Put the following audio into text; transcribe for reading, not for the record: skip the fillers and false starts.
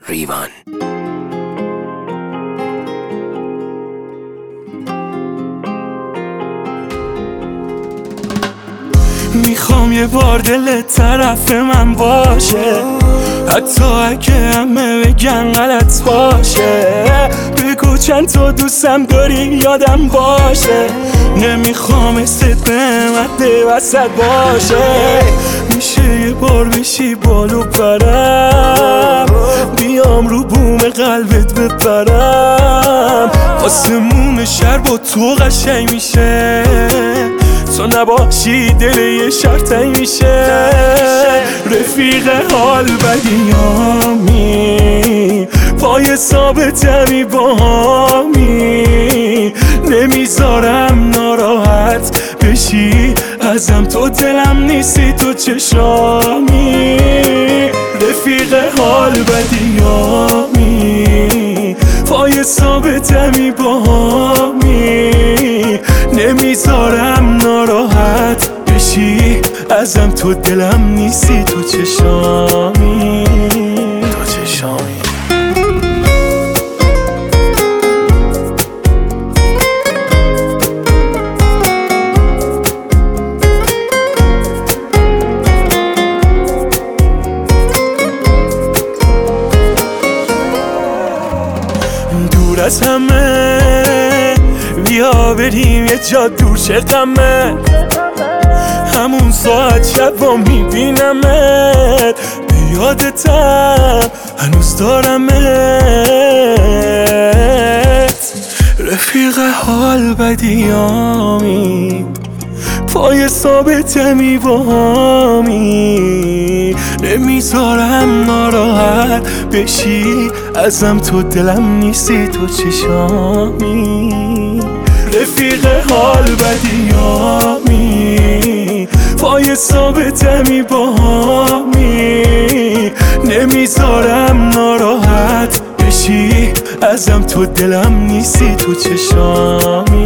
ریوان. میخوام یه بار دلت طرف من باشه، حتی اگه همه بگن غلط باشه. بگو چند تا دوستم داری یادم باشه، نمیخوام استت به وسط باشه. میشه یه بار بشی بالو برم، بیام رو بوم قلبت بپرم. آسمون شهر با تو قشنگ میشه، تو نباشی دل یه شهر تنگ میشه. رفیق حال بدیامی، پای ثابتمی با همی، نمیذارم ناراحت بشی ازم، تو دلم نیستی تو چشامی. رفیق حال بدیامی، پای ثابتمی با همی، نمیذارم ناراحت بشی ازم، تو دلم نیستی تو چشامی. تو چشامی. دور از همه بیا بریم یه جا دور، چه غمه همون ساعت شب و میبینمت، بیادتم هنوز دارمت. رفیق حال بدیامی، پای ثابتمی با همی، نمیذارم ناراحت بشی ازم، تو دلم نیستی تو چشامی. رفیق حال بدیامی، پای ثابتمی با همی، نمیذارم ناراحت بشی ازم، تو دلم نیستی تو چشامی.